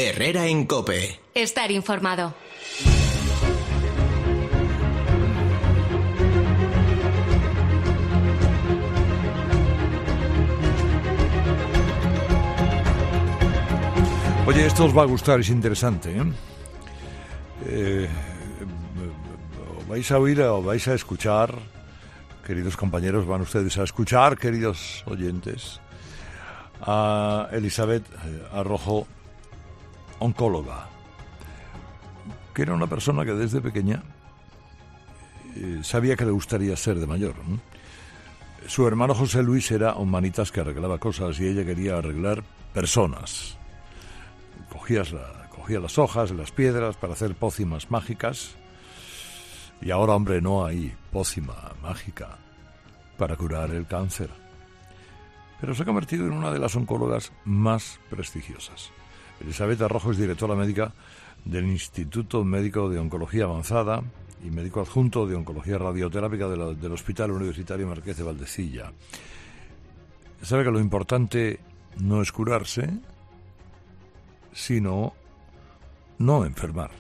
Herrera en COPE. Estar informado. Oye, esto os va a gustar, es interesante, vais a oír o vais a escuchar, queridos compañeros, van ustedes a escuchar, queridos oyentes, a Elizabeth Arrojo, oncóloga, que era una persona que desde pequeña sabía que le gustaría ser de mayor. Su hermano José Luis era un manitas que arreglaba cosas y ella quería arreglar personas. Cogía las hojas, las piedras para hacer pócimas mágicas. Y ahora, hombre, no hay pócima mágica para curar el cáncer. Pero se ha convertido en una de las oncólogas más prestigiosas. Elizabeth Arrojo es directora médica del Instituto Médico de Oncología Avanzada y médico adjunto de Oncología Radioterápica del Hospital Universitario Marqués de Valdecilla. Sabe que lo importante no es curarse, sino no enfermar.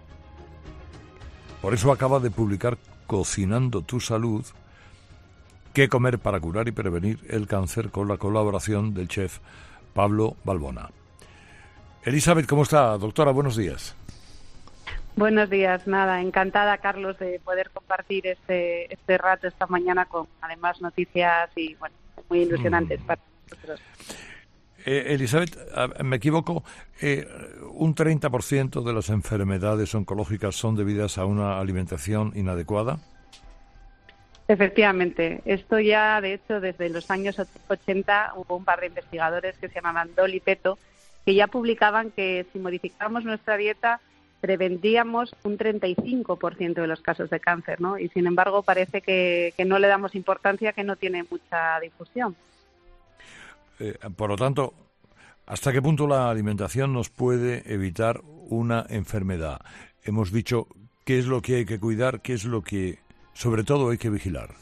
Por eso acaba de publicar Cocinando tu Salud, qué comer para curar y prevenir el cáncer, con la colaboración del chef Pablo Balbona. Elizabeth, ¿cómo está, doctora? Buenos días. Buenos días, nada, encantada, Carlos, de poder compartir este rato esta mañana con, además, noticias y, bueno, muy ilusionantes para nosotros. Elizabeth, me equivoco, un 30% de las enfermedades oncológicas son debidas a una alimentación inadecuada. Efectivamente, esto ya, de hecho, desde los años 80 hubo un par de investigadores que se llamaban Doll y Peto, que ya publicaban que si modificábamos nuestra dieta prevendríamos un 35% de los casos de cáncer, ¿no? Y sin embargo parece que no le damos importancia, que no tiene mucha difusión. Por lo tanto, ¿hasta qué punto la alimentación nos puede evitar una enfermedad? Hemos dicho qué es lo que hay que cuidar, qué es lo que, sobre todo, hay que vigilar.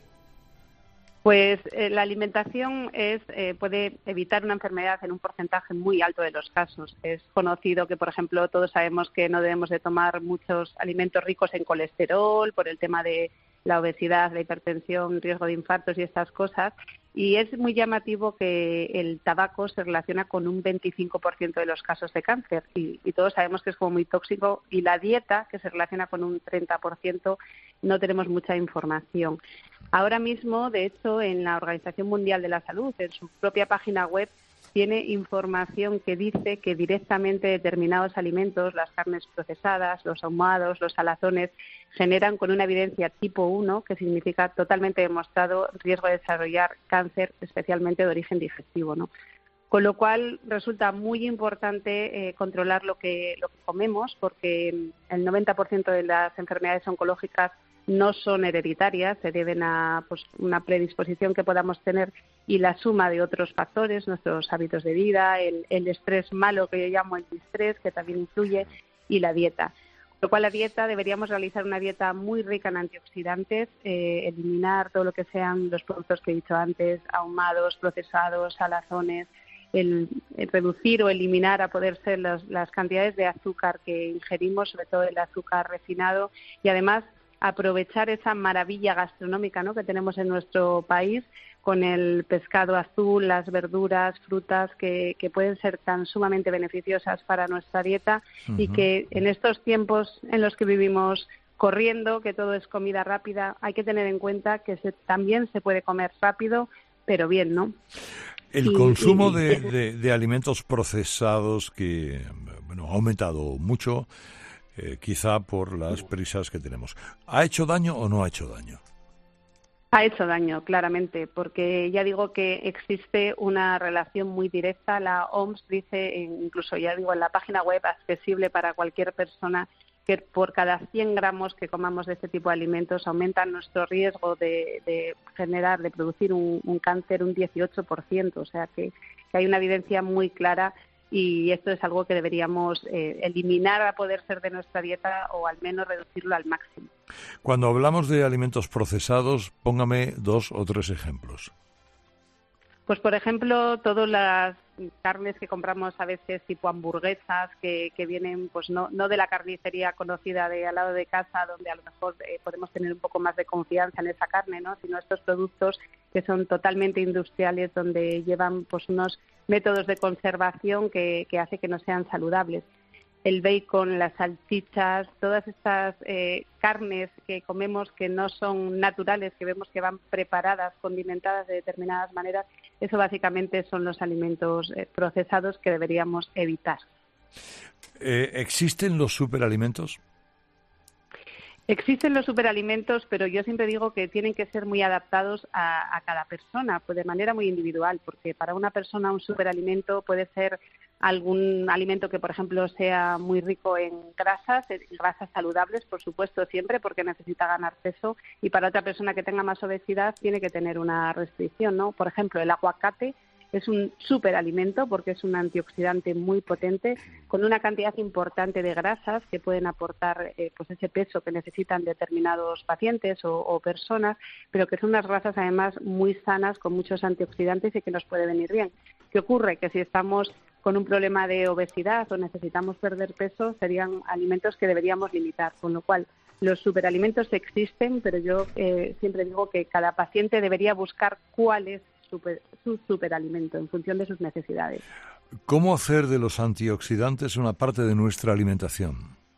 Pues la alimentación puede evitar una enfermedad en un porcentaje muy alto de los casos. Es conocido que, por ejemplo, todos sabemos que no debemos de tomar muchos alimentos ricos en colesterol por el tema de la obesidad, la hipertensión, riesgo de infartos y estas cosas. Y es muy llamativo que el tabaco se relaciona con un 25% de los casos de cáncer y todos sabemos que es como muy tóxico, y la dieta, que se relaciona con un 30%, no tenemos mucha información. Ahora mismo, de hecho, en la Organización Mundial de la Salud, en su propia página web, tiene información que dice que directamente determinados alimentos, las carnes procesadas, los ahumados, los salazones, generan con una evidencia tipo 1, que significa totalmente demostrado riesgo de desarrollar cáncer, especialmente de origen digestivo, ¿no? Con lo cual resulta muy importante controlar lo que comemos, porque el 90% de las enfermedades oncológicas no son hereditarias, se deben a una predisposición que podamos tener y la suma de otros factores, nuestros hábitos de vida, el estrés malo, que yo llamo el distrés, que también influye, y la dieta. Con lo cual, la dieta, deberíamos realizar una dieta muy rica en antioxidantes, eliminar todo lo que sean los productos que he dicho antes, ahumados, procesados, salazones, el reducir o eliminar a poder ser las cantidades de azúcar que ingerimos, sobre todo el azúcar refinado, y además aprovechar esa maravilla gastronómica, ¿no?, que tenemos en nuestro país, con el pescado azul, las verduras, frutas que pueden ser tan sumamente beneficiosas para nuestra dieta. Uh-huh. Y que en estos tiempos en los que vivimos corriendo, que todo es comida rápida, hay que tener en cuenta que también se puede comer rápido, pero bien, ¿no? El consumo de alimentos procesados que ha aumentado mucho, quizá por las prisas que tenemos. ¿Ha hecho daño o no ha hecho daño? Ha hecho daño, claramente, porque ya digo que existe una relación muy directa. La OMS dice, incluso ya digo en la página web accesible para cualquier persona, que por cada 100 gramos que comamos de este tipo de alimentos aumenta nuestro riesgo de producir un cáncer un 18%. O sea que hay una evidencia muy clara. Y esto es algo que deberíamos eliminar a poder ser de nuestra dieta, o al menos reducirlo al máximo. Cuando hablamos de alimentos procesados, póngame 2 o 3 ejemplos. Pues, por ejemplo, todas las carnes que compramos a veces tipo hamburguesas que vienen pues no de la carnicería conocida de al lado de casa, donde a lo mejor podemos tener un poco más de confianza en esa carne, ¿no? Sino estos productos que son totalmente industriales, donde llevan pues unos métodos de conservación que hace que no sean saludables. El bacon, las salchichas, todas estas carnes que comemos que no son naturales, que vemos que van preparadas, condimentadas de determinadas maneras, eso básicamente son los alimentos procesados que deberíamos evitar. ¿Existen los superalimentos? Existen los superalimentos, pero yo siempre digo que tienen que ser muy adaptados a cada persona, pues de manera muy individual, porque para una persona un superalimento puede ser algún alimento que, por ejemplo, sea muy rico en grasas saludables, por supuesto, siempre, porque necesita ganar peso, y para otra persona que tenga más obesidad tiene que tener una restricción, ¿no? Por ejemplo, el aguacate es un superalimento porque es un antioxidante muy potente con una cantidad importante de grasas que pueden aportar pues ese peso que necesitan determinados pacientes o personas, pero que son unas grasas además muy sanas con muchos antioxidantes y que nos puede venir bien. ¿Qué ocurre? Que si estamos con un problema de obesidad o necesitamos perder peso, serían alimentos que deberíamos limitar, con lo cual los superalimentos existen, pero yo siempre digo que cada paciente debería buscar cuál es su superalimento en función de sus necesidades. ¿Cómo hacer de los antioxidantes una parte de nuestra alimentación?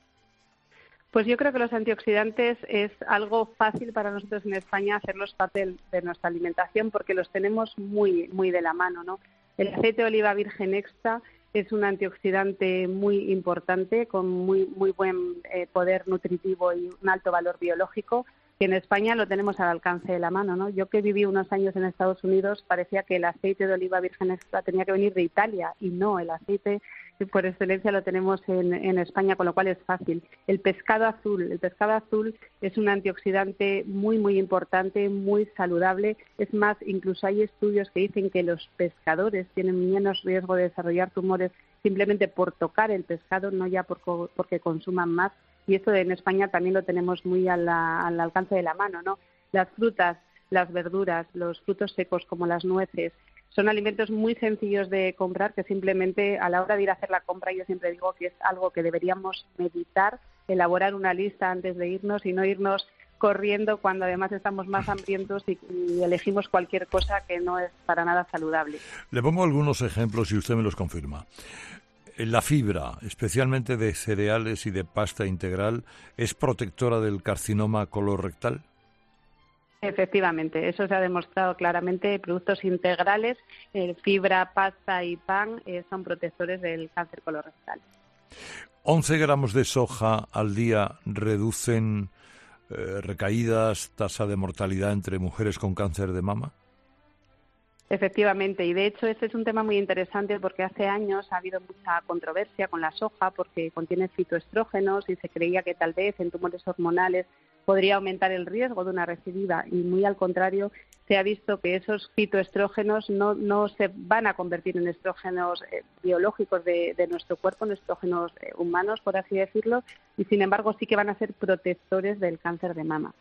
Pues yo creo que los antioxidantes es algo fácil para nosotros en España hacerlos parte de nuestra alimentación porque los tenemos muy, muy de la mano, ¿no? El aceite de oliva virgen extra es un antioxidante muy importante con muy buen poder nutritivo y un alto valor biológico, que en España lo tenemos al alcance de la mano, ¿no? Yo que viví unos años en Estados Unidos parecía que el aceite de oliva virgen extra tenía que venir de Italia y no, el aceite por excelencia lo tenemos en España, con lo cual es fácil. El pescado azul es un antioxidante muy importante, muy saludable. Es más, incluso hay estudios que dicen que los pescadores tienen menos riesgo de desarrollar tumores simplemente por tocar el pescado, no ya porque consuman más. Y esto en España también lo tenemos muy al alcance de la mano, ¿no? Las frutas, las verduras, los frutos secos como las nueces, son alimentos muy sencillos de comprar que simplemente a la hora de ir a hacer la compra yo siempre digo que es algo que deberíamos meditar, elaborar una lista antes de irnos y no irnos corriendo cuando además estamos más hambrientos y elegimos cualquier cosa que no es para nada saludable. Le pongo algunos ejemplos y usted me los confirma. La fibra, especialmente de cereales y de pasta integral, ¿es protectora del carcinoma colorectal? Efectivamente, eso se ha demostrado claramente. Productos integrales, fibra, pasta y pan son protectores del cáncer colorectal. 11 gramos de soja al día reducen recaídas, tasa de mortalidad entre mujeres con cáncer de mama. Efectivamente, y de hecho este es un tema muy interesante porque hace años ha habido mucha controversia con la soja porque contiene fitoestrógenos y se creía que tal vez en tumores hormonales podría aumentar el riesgo de una recidiva y muy al contrario se ha visto que esos fitoestrógenos no se van a convertir en estrógenos biológicos de nuestro cuerpo, en estrógenos humanos, por así decirlo, y sin embargo sí que van a ser protectores del cáncer de mama.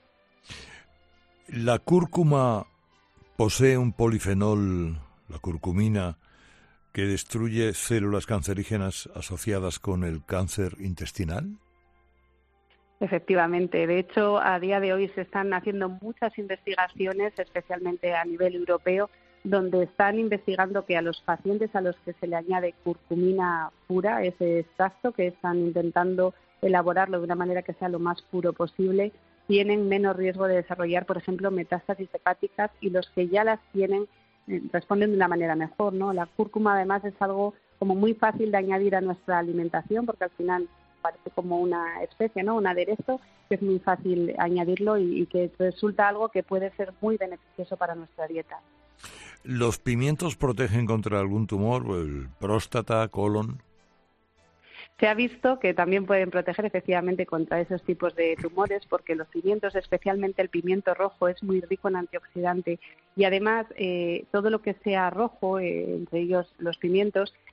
La cúrcuma posee un polifenol, la curcumina, que destruye células cancerígenas asociadas con el cáncer intestinal. Efectivamente. De hecho, a día de hoy se están haciendo muchas investigaciones, especialmente a nivel europeo, donde están investigando que a los pacientes a los que se le añade curcumina pura, ese extracto que están intentando elaborarlo de una manera que sea lo más puro posible, tienen menos riesgo de desarrollar, por ejemplo, metástasis hepáticas y los que ya las tienen responden de una manera mejor, ¿no? La cúrcuma además es algo como muy fácil de añadir a nuestra alimentación porque al final parece como una especie, ¿no? Un aderezo que es muy fácil añadirlo y que resulta algo que puede ser muy beneficioso para nuestra dieta. ¿Los pimientos protegen contra algún tumor, el próstata, colon? Se ha visto que también pueden proteger efectivamente contra esos tipos de tumores porque los pimientos, especialmente el pimiento rojo, es muy rico en antioxidante y además todo lo que sea rojo, entre ellos los pimientos,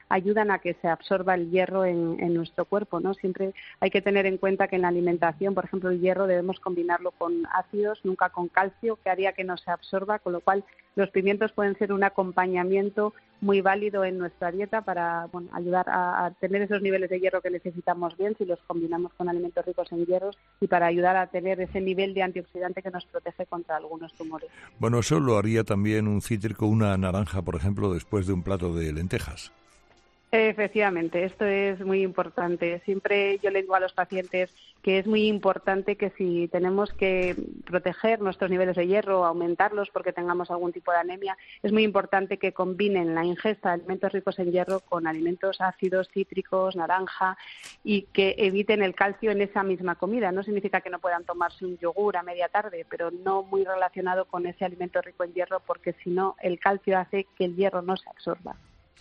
ayudan a que se absorba el hierro en nuestro cuerpo, ¿no? Siempre hay que tener en cuenta que en la alimentación, por ejemplo, el hierro debemos combinarlo con ácidos, nunca con calcio, que haría que no se absorba, con lo cual los pimientos pueden ser un acompañamiento muy válido en nuestra dieta para ayudar a tener esos niveles de hierro que necesitamos bien si los combinamos con alimentos ricos en hierro y para ayudar a tener ese nivel de antioxidante que nos protege contra algunos tumores. Bueno, eso lo haría también un cítrico, una naranja, por ejemplo, después de un plato de lentejas. Efectivamente, esto es muy importante. Siempre yo le digo a los pacientes que es muy importante que si tenemos que proteger nuestros niveles de hierro, aumentarlos porque tengamos algún tipo de anemia, es muy importante que combinen la ingesta de alimentos ricos en hierro con alimentos ácidos, cítricos, naranja, y que eviten el calcio en esa misma comida. No significa que no puedan tomarse un yogur a media tarde, pero no muy relacionado con ese alimento rico en hierro, porque si no, el calcio hace que el hierro no se absorba.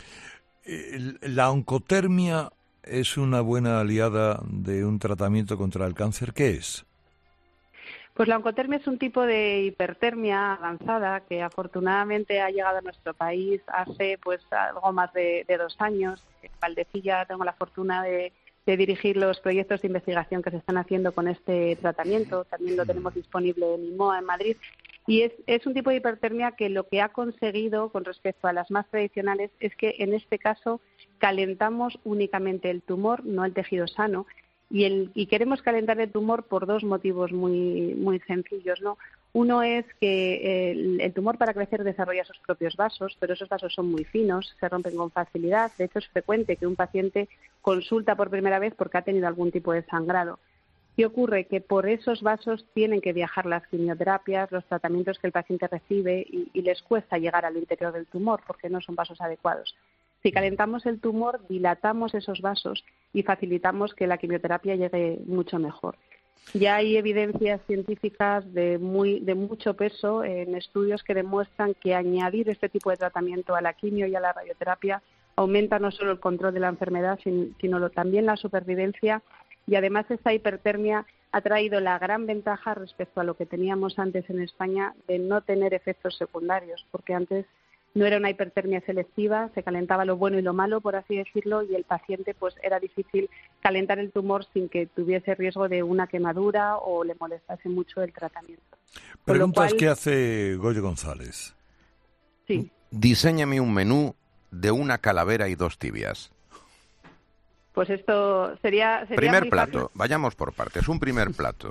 ¿La oncotermia es una buena aliada de un tratamiento contra el cáncer? ¿Qué es? Pues la oncotermia es un tipo de hipertermia avanzada que afortunadamente ha llegado a nuestro país hace algo más de 2 años. En Valdecilla tengo la fortuna de dirigir los proyectos de investigación que se están haciendo con este tratamiento. También lo tenemos disponible en IMOA, en Madrid. Y es un tipo de hipertermia que lo que ha conseguido con respecto a las más tradicionales es que en este caso calentamos únicamente el tumor, no el tejido sano, y queremos calentar el tumor por 2 motivos muy, muy sencillos, ¿no? Uno es que el tumor para crecer desarrolla sus propios vasos, pero esos vasos son muy finos, se rompen con facilidad. De hecho, es frecuente que un paciente consulta por primera vez porque ha tenido algún tipo de sangrado. ¿Qué ocurre? Que por esos vasos tienen que viajar las quimioterapias, los tratamientos que el paciente recibe y les cuesta llegar al interior del tumor porque no son vasos adecuados. Si calentamos el tumor, dilatamos esos vasos y facilitamos que la quimioterapia llegue mucho mejor. Ya hay evidencias científicas de mucho peso en estudios que demuestran que añadir este tipo de tratamiento a la quimio y a la radioterapia aumenta no solo el control de la enfermedad, sino también la supervivencia. Y además esta hipertermia ha traído la gran ventaja respecto a lo que teníamos antes en España de no tener efectos secundarios, porque antes no era una hipertermia selectiva, se calentaba lo bueno y lo malo, por así decirlo, y el paciente era difícil calentar el tumor sin que tuviese riesgo de una quemadura o le molestase mucho el tratamiento. Preguntas que hace Goyo González. Sí. Diséñame un menú de una calavera y 2 tibias. Pues esto sería primer plato, fácil. Vayamos por partes. Un primer plato.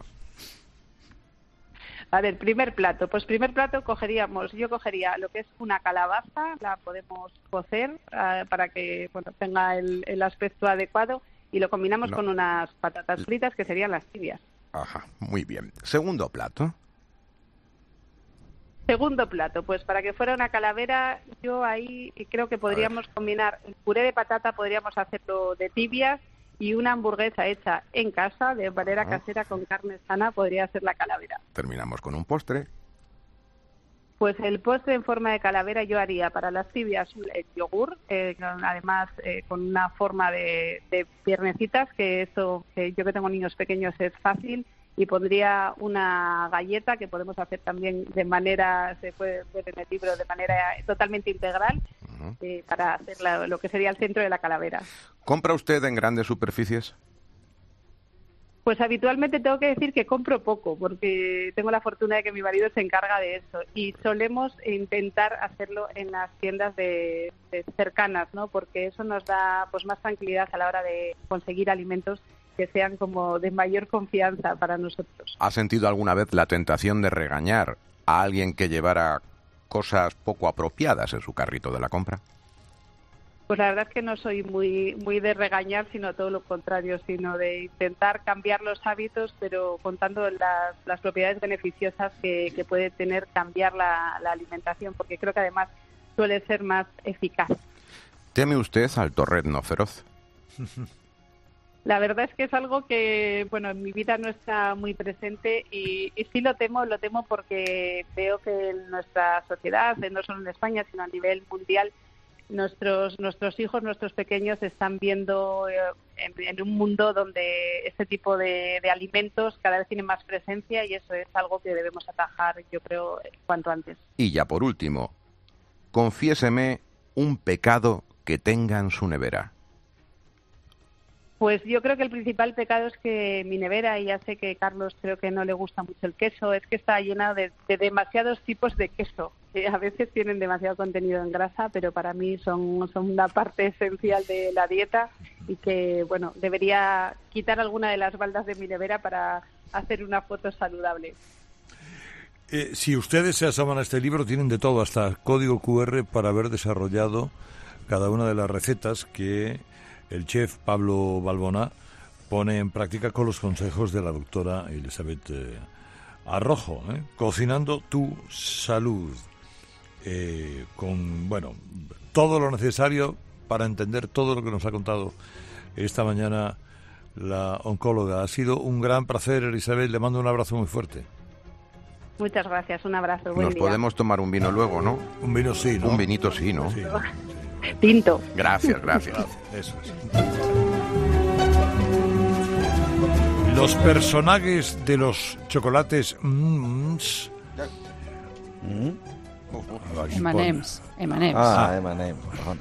A ver, primer plato. Pues primer plato yo cogería lo que es una calabaza, la podemos cocer para que tenga el aspecto adecuado y lo combinamos con unas patatas fritas que serían las tibias. Ajá, muy bien. Segundo plato. Segundo plato, pues para que fuera una calavera, yo ahí creo que podríamos combinar el puré de patata, podríamos hacerlo de tibias y una hamburguesa hecha en casa, de manera casera, con carne sana, podría ser la calavera. Terminamos con un postre. Pues el postre en forma de calavera yo haría para las tibias el yogur, además con una forma de piernecitas, que yo que tengo niños pequeños es fácil. Y pondría una galleta que podemos hacer también se puede ver en el libro, de manera totalmente integral, para hacer lo que sería el centro de la calavera. ¿Compra usted en grandes superficies? Pues habitualmente tengo que decir que compro poco, porque tengo la fortuna de que mi marido se encarga de eso. Y solemos intentar hacerlo en las tiendas de cercanas, ¿no? Porque eso nos da más tranquilidad a la hora de conseguir alimentos que sean como de mayor confianza para nosotros. ¿Ha sentido alguna vez la tentación de regañar a alguien que llevara cosas poco apropiadas en su carrito de la compra? Pues la verdad es que no soy muy de regañar, sino todo lo contrario, sino de intentar cambiar los hábitos, pero contando las propiedades beneficiosas que puede tener cambiar la alimentación, porque creo que además suele ser más eficaz. ¿Teme usted al torrezno feroz? La verdad es que es algo que, en mi vida no está muy presente y sí lo temo porque veo que en nuestra sociedad, no solo en España, sino a nivel mundial, nuestros hijos, nuestros pequeños están viendo en un mundo donde este tipo de alimentos cada vez tienen más presencia y eso es algo que debemos atajar, yo creo, cuanto antes. Y ya por último, confiéseme un pecado que tenga en su nevera? Pues yo creo que el principal pecado es que mi nevera, y ya sé que Carlos creo que no le gusta mucho el queso, es que está llena de demasiados tipos de queso, que a veces tienen demasiado contenido en grasa, pero para mí son una parte esencial de la dieta y que, bueno, debería quitar alguna de las baldas de mi nevera para hacer una foto saludable. Si ustedes se asoman a este libro, tienen de todo, hasta código QR para haber desarrollado cada una de las recetas que el chef Pablo Balbona pone en práctica con los consejos de la doctora Elizabeth Arrojo, Cocinando tu salud, con, bueno, todo lo necesario para entender todo lo que nos ha contado esta mañana la oncóloga. Ha sido un gran placer, Elizabeth, le mando un abrazo muy fuerte. Muchas gracias, un abrazo, buen Nos día. podemos tomar un vino luego, ¿no? Un vino sí, ¿no? Un vinito sí, ¿no? Sí. Tinto. Gracias. Eso es. Los personajes de los chocolates M&M's. M&M's. M&M's.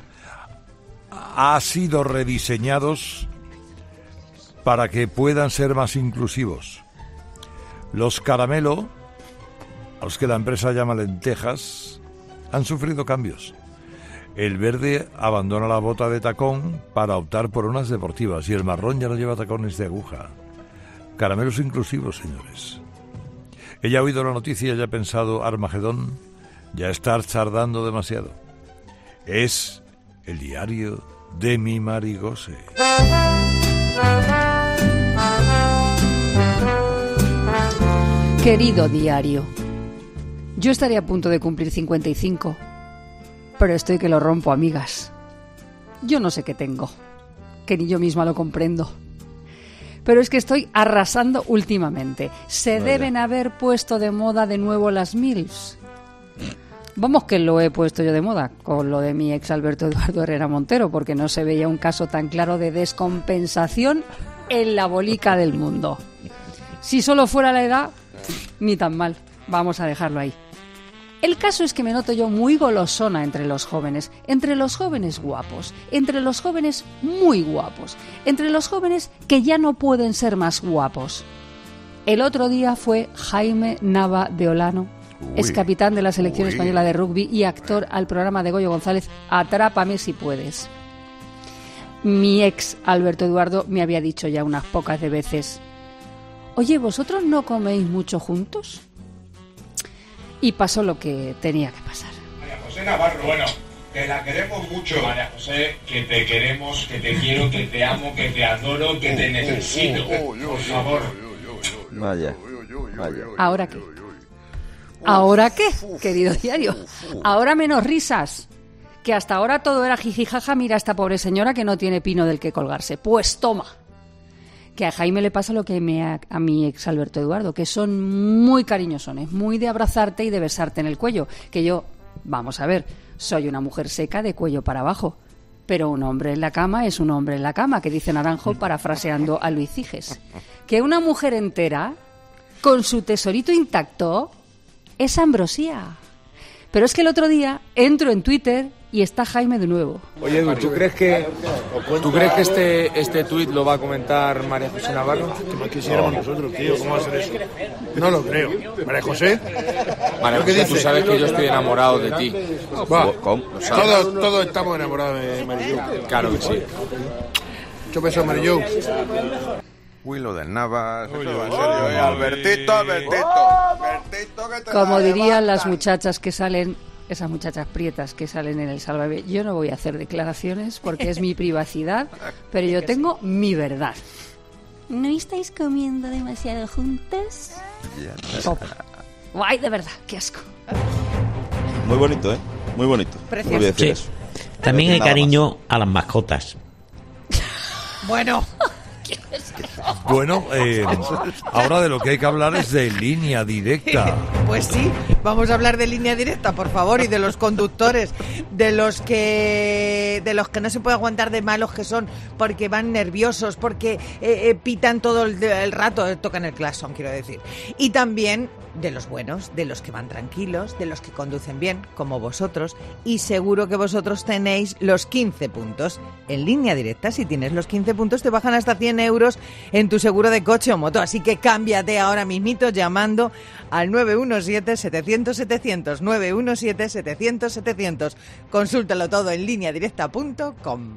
Ha sido rediseñados para que puedan ser más inclusivos. Los caramelo, a los que la empresa llama lentejas, han sufrido cambios. El verde abandona la bota de tacón para optar por unas deportivas y el marrón ya no lleva tacones de aguja. Caramelos inclusivos, señores. Ella ha oído la noticia y ha pensado, Armagedón, ya está chardando demasiado. Es el diario de mi Marigose. Querido diario, yo estaría a punto de cumplir 55, pero estoy que lo rompo, amigas. Yo no sé qué tengo, que ni yo misma lo comprendo. Pero es que estoy arrasando últimamente. Se deben haber puesto de moda de nuevo las MILFs. Vamos que lo he puesto yo de moda con lo de mi ex Alberto Eduardo Herrera Montero, porque no se veía un caso tan claro de descompensación en la bolica del mundo. Si solo fuera la edad, ni tan mal. Vamos a dejarlo ahí. El caso es que me noto yo muy golosona entre los jóvenes guapos, entre los jóvenes muy guapos, entre los jóvenes que ya no pueden ser más guapos. El otro día fue Jaime Nava de Olano, ex capitán de la selección española de rugby y actor al programa de Goyo González, Atrápame si puedes. Mi ex Alberto Eduardo me había dicho ya unas pocas de veces: oye, ¿vosotros no coméis mucho juntos? Y pasó lo que tenía que pasar. María José Navarro, bueno, que la queremos mucho. María José, que te queremos, que te quiero, que te amo, que te adoro, que te necesito. Por favor. Vaya. ¿Ahora qué? ¿Ahora qué, querido diario? Ahora menos risas. Que hasta ahora todo era jijijaja, mira a esta pobre señora que no tiene pino del que colgarse. Pues toma. Que a Jaime le pasa lo que a mi ex Alberto Eduardo, que son muy cariñosones, muy de abrazarte y de besarte en el cuello. Que yo, vamos a ver, soy una mujer seca de cuello para abajo, pero un hombre en la cama es un hombre en la cama, que dice Naranjo parafraseando a Luis Ciges. Que una mujer entera, con su tesorito intacto, es ambrosía. Pero es que el otro día entro en Twitter y está Jaime de nuevo. Oye, Edu, ¿tú crees que este tuit lo va a comentar María José Navarro? Que más quisiéramos nosotros, tío, ¿cómo va a ser eso? No lo creo. ¿María José? María José, tú sabes que yo estoy enamorado de ti. Todos estamos enamorados de Marillo. Claro que sí. Mucho beso, Marillo. Willow del Navas, eso va en serio, Albertito, que te Como la dirían las levantan. muchachas que salen, esas muchachas prietas que salen en el Sálvame, yo no voy a hacer declaraciones porque es mi privacidad, pero yo tengo mi verdad. ¿No estáis comiendo demasiado juntas? Top. Ay, de verdad, qué asco. Muy bonito, ¿eh? Muy bonito. Precioso. No voy a decir Sí. eso. También hay Nada cariño a las mascotas. Bueno, Bueno, ahora de lo que hay que hablar es de línea directa. Pues sí, vamos a hablar de Línea Directa, por favor, y de los conductores, de los que no se puede aguantar de malos que son, porque van nerviosos, porque pitan todo el rato, tocan el claxon, quiero decir. Y también de los buenos, de los que van tranquilos, de los que conducen bien, como vosotros, y seguro que vosotros tenéis los 15 puntos. En Línea Directa, si tienes los 15 puntos, te bajan hasta 100 euros en tu seguro de coche o moto, así que cámbiate ahora mismito llamando al 917-700-700, 917-700-700. Consúltalo todo en lineadirecta.com.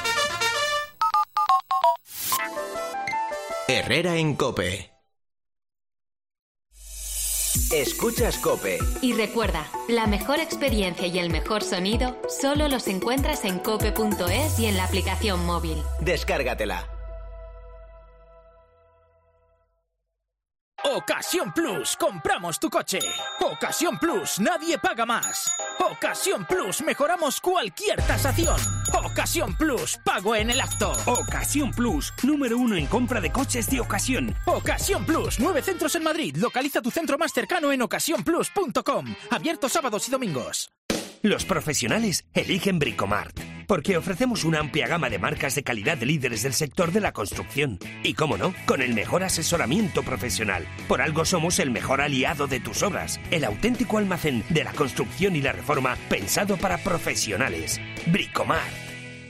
Herrera en COPE. Escuchas COPE. Y recuerda, la mejor experiencia y el mejor sonido solo los encuentras en cope.es y en la aplicación móvil. Descárgatela. Ocasión Plus, compramos tu coche. Ocasión Plus, nadie paga más. Ocasión Plus, mejoramos cualquier tasación. Ocasión Plus, pago en el acto. Ocasión Plus, número 1 en compra de coches de ocasión. Ocasión Plus, 9 centros en Madrid. Localiza tu centro más cercano en ocasiónplus.com. Abierto sábados y domingos. Los profesionales eligen Bricomart, porque ofrecemos una amplia gama de marcas de calidad de líderes del sector de la construcción. Y cómo no, con el mejor asesoramiento profesional. Por algo somos el mejor aliado de tus obras, el auténtico almacén de la construcción y la reforma pensado para profesionales. Bricomart.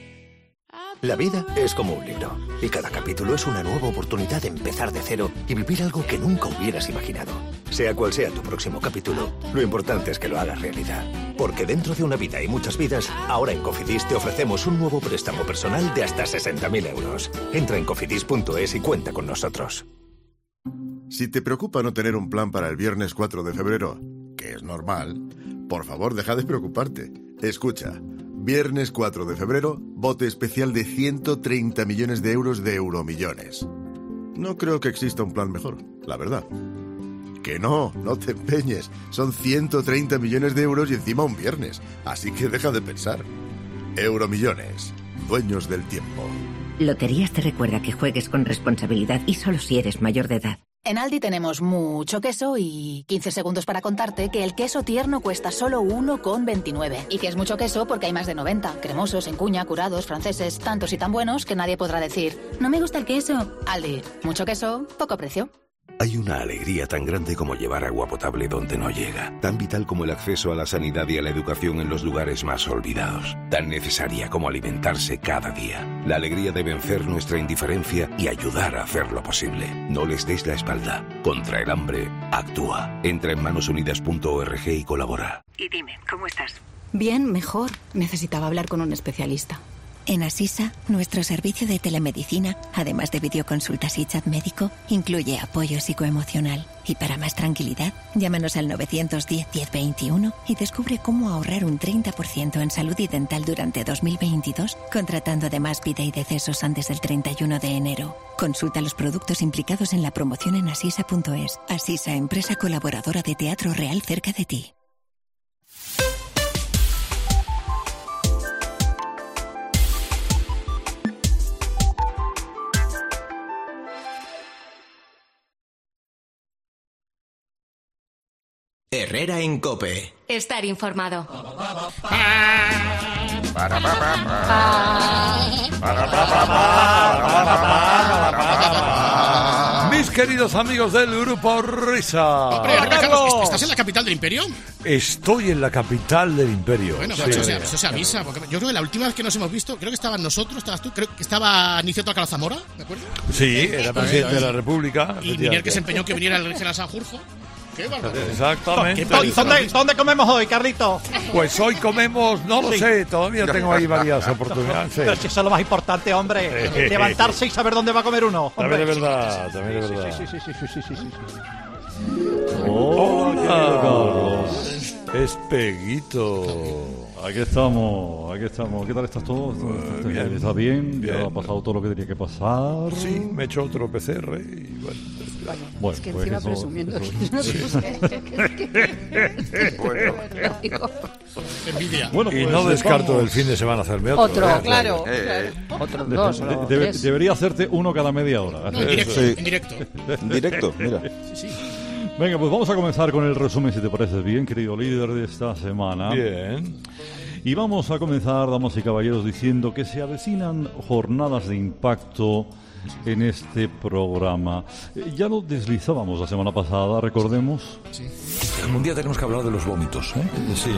La vida es como un libro, y cada capítulo es una nueva oportunidad de empezar de cero y vivir algo que nunca hubieras imaginado. Sea cual sea tu próximo capítulo, lo importante es que lo hagas realidad. Porque dentro de una vida y muchas vidas, ahora en Cofidis te ofrecemos un nuevo préstamo personal de hasta 60.000 euros. Entra en cofidis.es y cuenta con nosotros. Si te preocupa no tener un plan para el viernes 4 de febrero, que es normal, por favor deja de preocuparte. Escucha. Viernes 4 de febrero, bote especial de 130 millones de euros de Euromillones. No creo que exista un plan mejor, la verdad. Que no te empeñes. Son 130 millones de euros y encima un viernes. Así que deja de pensar. Euromillones, dueños del tiempo. Loterías te recuerda que juegues con responsabilidad y solo si eres mayor de edad. En Aldi tenemos mucho queso y 15 segundos para contarte que el queso tierno cuesta solo 1,29. Y que es mucho queso porque hay más de 90. Cremosos, en cuña, curados, franceses, tantos y tan buenos que nadie podrá decir «No me gusta el queso». Aldi, mucho queso, poco precio. Hay una alegría tan grande como llevar agua potable donde no llega, tan vital como el acceso a la sanidad y a la educación en los lugares más olvidados, tan necesaria como alimentarse cada día. La alegría de vencer nuestra indiferencia y ayudar a hacerlo posible. No les des la espalda. Contra el hambre, actúa. Entra en manosunidas.org y colabora. Y dime, ¿cómo estás? Bien, mejor. Necesitaba hablar con un especialista. En Asisa, nuestro servicio de telemedicina, además de videoconsultas y chat médico, incluye apoyo psicoemocional. Y para más tranquilidad, llámanos al 910-1021 y descubre cómo ahorrar un 30% en salud y dental durante 2022, contratando además vida y decesos antes del 31 de enero. Consulta los productos implicados en la promoción en asisa.es. Asisa, empresa colaboradora de Teatro Real cerca de ti. Herrera en COPE. Estar informado. Mis queridos amigos del Grupo Risa. Hombre, Carlos, ¿estás en la capital del Imperio? Estoy en la capital del Imperio. Bueno, sí. eso se avisa. Porque yo creo que la última vez que nos hemos visto, creo que estaban nosotros, estabas tú, creo que estaba Aniceto Alcalá Zamora, ¿de acuerdo? Sí, era presidente de la República. Y Miguel, que se empeñó que viniera el general Sanjurjo. Exactamente. ¿Dónde comemos hoy, Carlito? Pues hoy comemos, no lo sé, todavía tengo ahí varias oportunidades. Pero si eso es lo más importante, hombre. Levantarse y saber dónde va a comer uno. También es verdad, Sí. Hola, Carlos. Espeguito. Aquí estamos. ¿Qué tal estás todo? Bien. ¿Estás bien? ¿Ya ha pasado todo lo que tenía que pasar? Sí, me he hecho otro PCR y bueno. Bueno, es que pues encima eso, presumiendo eso. Envidia. Bueno, y no descarto el fin de semana hacerme otro. Claro. Otros dos. Debería hacerte uno cada media hora. No, en directo. Directo, mira. Sí. Venga, pues vamos a comenzar con el resumen, si te parece bien, querido líder de esta semana. Bien. Y vamos a comenzar, damas y caballeros, diciendo que se avecinan jornadas de impacto en este programa. Ya lo deslizábamos la semana pasada, recordemos. Sí. Un día tenemos que hablar de los vómitos, ¿eh? Sí,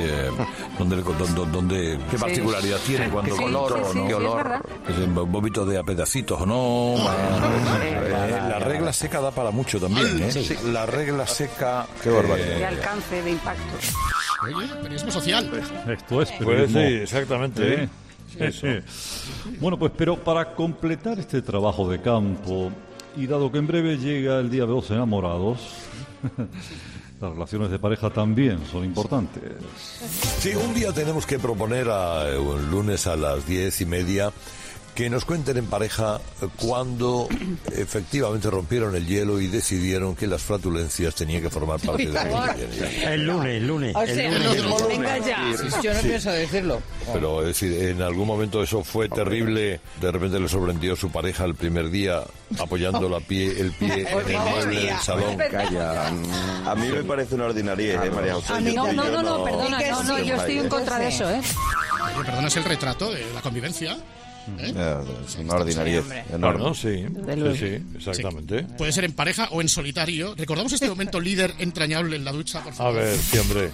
qué particularidad tiene cuando qué olor. Es un vómito de a pedacitos o no. La regla seca da para mucho también, ¿eh? Sí. La regla seca. Qué barbaridad. De alcance, de impacto. Oye, periodismo social. Esto es periodismo. Pues sí, exactamente. Eso. Bueno, pues pero para completar este trabajo de campo, y dado que en breve llega el Día de los Enamorados, las relaciones de pareja también son importantes. Sí, un día tenemos que proponer el lunes a las 10:30 que nos cuenten en pareja cuando efectivamente rompieron el hielo y decidieron que las flatulencias tenían que formar parte de la cotidianidad. El lunes. O sea, venga ya. Yo no pienso decirlo. Pero es decir, en algún momento eso fue terrible. De repente le sorprendió su pareja el primer día apoyando el pie en el mueble del salón. Calla. A mí me parece una ordinariedad, María José. No, perdona, no, yo estoy en contra de eso, ¿eh? Oye, perdona, es el retrato de la convivencia. Es una ordinariedad enorme. Bueno, sí, exactamente. Sí. Puede ser en pareja o en solitario. Recordamos este momento líder entrañable en la ducha, por favor. A ver, sí, hombre.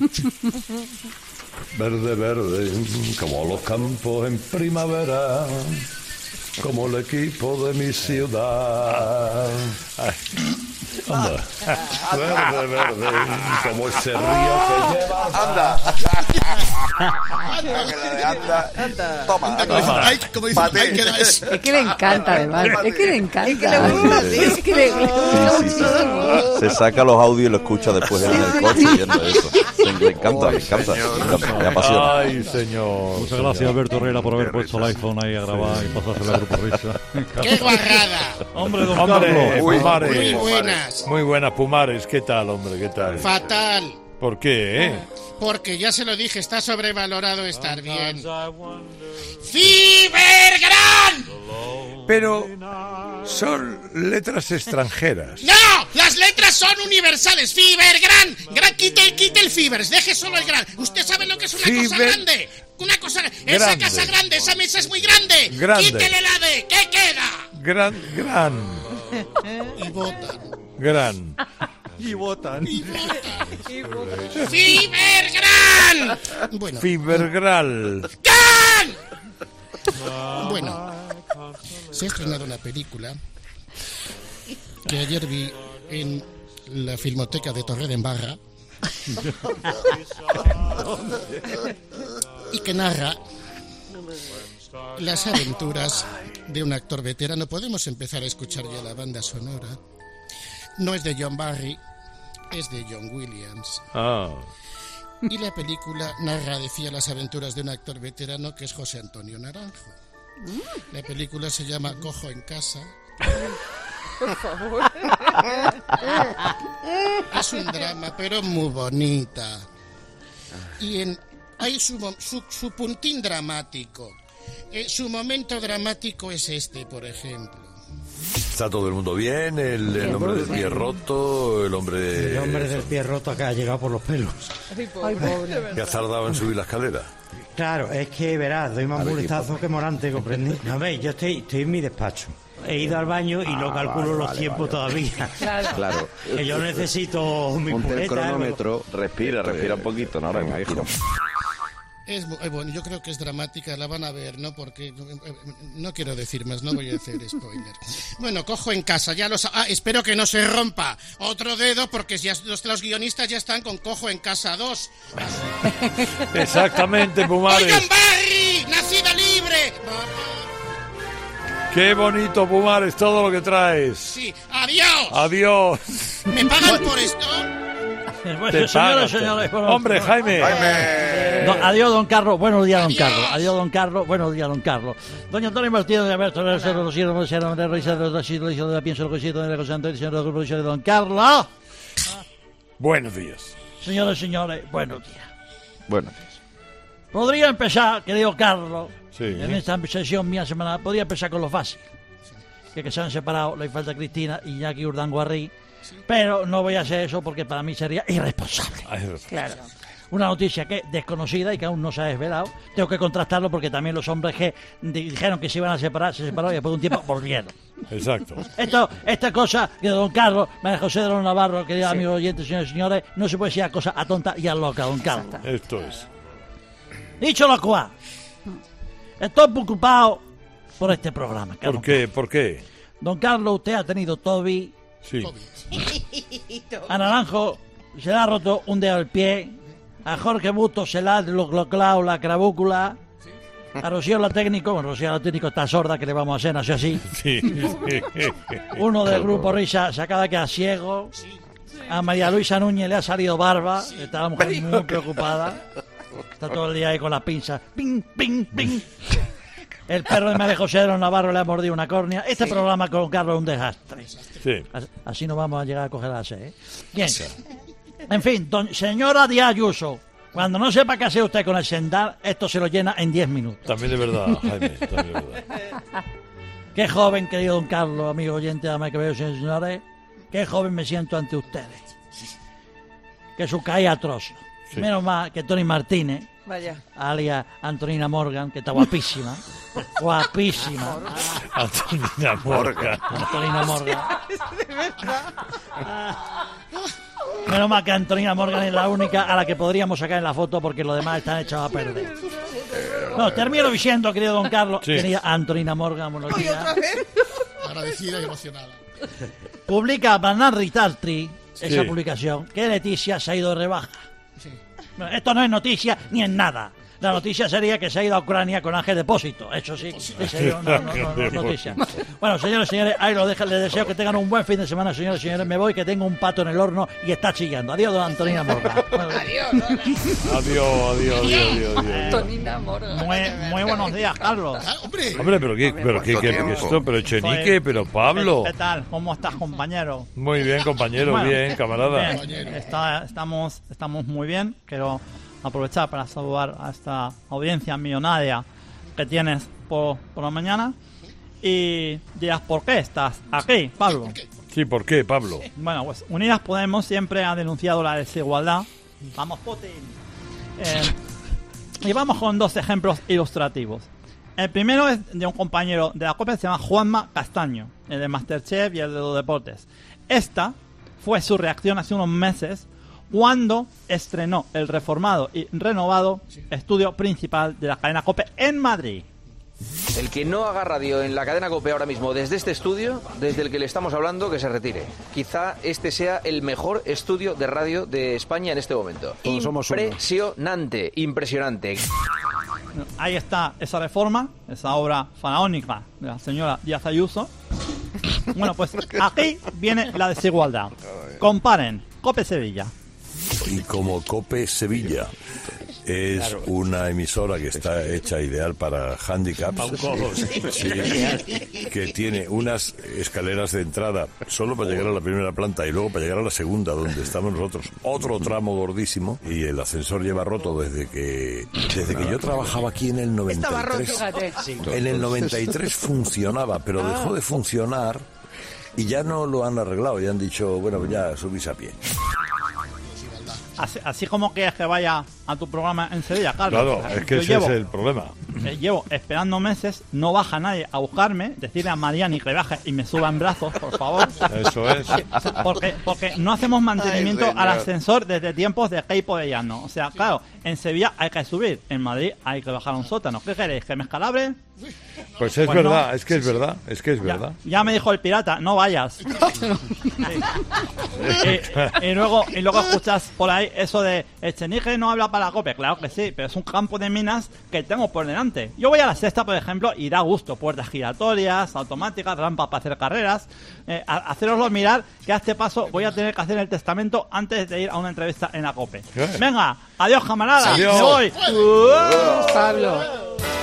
Verde, verde, como los campos en primavera, como el equipo de mi ciudad. Ay. Anda. Verde, verde, como ese río que lleva. Anda. Toma. Ay, como dice, ay, queda eso. Es que le encanta, además. Es que le encanta. Es que le gusta muchísimo. Se saca los audios y lo escucha después en el coche yendo eso. Le encanta. Me apasiona. Ay, señor. Muchas gracias, Alberto Herrera, por haber puesto el iPhone ahí a grabar y pasarse la grupo risa. ¡Qué guarrada! Hombre, don Carlos. Pumares. Muy buenas. Muy buenas, Pumares. ¿Qué tal, hombre? ¿Qué tal? Fatal. ¿Por qué, Porque ya se lo dije, está sobrevalorado estar bien. ¡Fibergran! Pero son letras extranjeras. ¡No! ¡Las letras son universales! ¡Fibergran! Gran, quite el fibers, deje solo el gran. ¿Usted sabe lo que es una cosa grande? Una cosa grande. Esa casa grande, esa mesa es muy grande. Quítele la D, ¿qué queda? Gran. Y votan. Gran. Y votan. ¡Fibergran! Bueno. Fibergral. Bueno, se ha estrenado una película que ayer vi en la Filmoteca de Torredembarra y que narra las aventuras de un actor veterano. Podemos empezar a escuchar ya la banda sonora. No es de John Barry, es de John Williams. Y la película narra, decía, las aventuras de un actor veterano que es José Antonio Naranjo. La película se llama Cojo en casa. Por favor. Es un drama, pero muy bonita. Y hay su puntín dramático. Su momento dramático es este, por ejemplo. ¿Está todo el mundo bien? El hombre del pie roto, el hombre del pie roto acá ha llegado por los pelos. Ay, pobre. ¿Que has tardado en subir la escalera? Claro, es que verás, doy más muletazo que Morante, ¿comprendí? No, veis, yo estoy en mi despacho. He ido al baño y no calculo los tiempos todavía. Claro. Que yo necesito mi Ponte muleta. el cronómetro, respira un poquito, ¿no? Venga, hijo. Es bueno, yo creo que es dramática, la van a ver, ¿no? Porque no quiero decir más, no voy a hacer spoiler. Bueno, Cojo en casa, ya espero que no se rompa otro dedo, porque ya los guionistas ya están con Cojo en casa 2. Exactamente, Pumares. ¡Oigan, Barry! ¡Nacida libre! Qué bonito, Pumares, todo lo que traes. Sí, adiós. Adiós. ¿Me pagan por esto? Bueno, señores, hombre, Jaime. Adiós, don Carlos. Buenos días, don Carlos. Adiós, don Carlos. Buenos días, don Carlos. Doña Antonio Martínez de Alberto, de la pienso lo que siento de la cosa anterior, de don Carlos. Buenos días. Señores, buenos días. Buenos días. Podría empezar, querido Carlos, sí, en esta sesión mía semanal, podría empezar con lo fácil. Que se han separado la infanta Cristina y Iñaki Urdanguarri. Pero no voy a hacer eso porque para mí sería irresponsable. Claro. Una noticia que es desconocida y que aún no se ha desvelado. Tengo que contrastarlo porque también los hombres que dijeron que se iban a separar, se separaron y después de un tiempo volvieron. Exacto. Esta cosa que don Carlos, María José de los Navarro, queridos amigos oyentes, señores y señores, no se puede decir a cosa a tonta y a loca, don Carlos. Esto es. Dicho lo cual, estoy preocupado por este programa. ¿Por qué? ¿Por qué? Don Carlos, usted ha tenido Toby. Sí. A Naranjo se le ha roto un dedo del pie. A Jorge Busto se le ha desgloclado la cravúcula. A Rocío la técnico, bueno, Rocío la técnico está sorda, que le vamos a hacer, nació así. Sí. Uno del grupo Risa se acaba de quedar ciego. A María Luisa Núñez le ha salido barba. Está la mujer muy preocupada. Está todo el día ahí con las pinzas. Ping, ping, ping. El perro de María José de los Navarro le ha mordido una córnea. Este programa con Carlos es un desastre. Sí. Así no vamos a llegar a coger la C, ¿eh? Bien. En fin, señora Díaz Ayuso, cuando no sepa qué hacer usted con el Sendal, esto se lo llena en 10 minutos. También es verdad, Jaime, también es verdad. Qué joven, querido don Carlos, amigo oyente, damas que veo, señores y señores. Qué joven me siento ante ustedes. Que su caída atroz. Sí. Menos mal que Tony Martínez, vaya, alias Antonina Morgan, que está guapísima. Guapísima. Antonina Morgan. Antonina Morgan. Menos mal que Antonina Morgan es la única a la que podríamos sacar en la foto porque los demás están echados a perder. No, termino diciendo, querido don Carlos, sí. Querida Antonina Morgan, buenos días. Agradecida y emocionada. Publica Bernard Ritaltri esa Sí. publicación, que Leticia se ha ido de rebaja. Bueno, esto no es noticia ni en nada. La noticia sería que se ha ido a Ucrania con Ángel Depósito. Eso sí, sería una noticia. Bueno, señores y señores, ahí lo dejo. Les deseo que tengan un buen fin de semana, señores y señores. Me voy, que tengo un pato en el horno y está chillando. Adiós, don Antonina Morgan. Adiós. Antonina Morgan. Muy buenos días, Carlos. Hombre, pero Echenique, pero Pablo. ¿Qué tal? ¿Cómo estás, compañero? Muy bien, compañero, Bueno, bien, camarada. Bien, estamos muy bien. Quiero aprovechar para saludar a esta audiencia millonaria que tienes por la mañana y dirás, ¿por qué estás aquí, Pablo? Sí, ¿por qué, Pablo? Bueno, pues Unidas Podemos siempre ha denunciado la desigualdad. Vamos, Putin. Y vamos con dos ejemplos ilustrativos. El primero es de un compañero de la COPE, se llama Juanma Castaño, el de Masterchef y el de los deportes. Esta fue su reacción hace unos meses cuando estrenó el reformado y renovado estudio principal de la cadena COPE en Madrid. El que no haga radio en la cadena COPE ahora mismo desde este estudio, desde el que le estamos hablando, que se retire. Quizá este sea el mejor estudio de radio de España en este momento. Impresionante, impresionante. Ahí está esa reforma, esa obra faraónica de la señora Díaz Ayuso. Bueno, pues aquí viene la desigualdad. Comparen COPE Sevilla. Y como COPE Sevilla es una emisora que está hecha ideal para handicaps, sí, que tiene unas escaleras de entrada solo para llegar a la primera planta y luego para llegar a la segunda, donde estamos nosotros, otro tramo gordísimo, y el ascensor lleva roto desde que yo trabajaba aquí en el 93. En el 93 funcionaba, pero dejó de funcionar y ya no lo han arreglado, ya han dicho, bueno, ya subís a pie. Así como quieres que vaya a tu programa en Sevilla, Carlos. Claro, es que ese es el problema. Llevo esperando meses, no baja nadie a buscarme, decirle a Mariani que baje y me suba en brazos, por favor. Eso es. Porque no hacemos mantenimiento al ascensor desde tiempos de Keipo de Llano. O sea, claro, en Sevilla hay que subir, en Madrid hay que bajar a un sótano. ¿Qué queréis? ¿Que me escalabre? Pues es verdad, no. es que es verdad. Ya me dijo el pirata, no vayas. Sí. y luego escuchas por ahí eso de Echenique no habla para la COPE. Claro que sí, pero es un campo de minas que tengo por delante. Yo voy a la sexta, por ejemplo, y da gusto. Puertas giratorias, automáticas, rampas para hacer carreras. Haceroslo mirar que a este paso voy a tener que hacer el testamento antes de ir a una entrevista en la COPE. Venga, adiós, camarada. Adiós. Me voy. Pablo.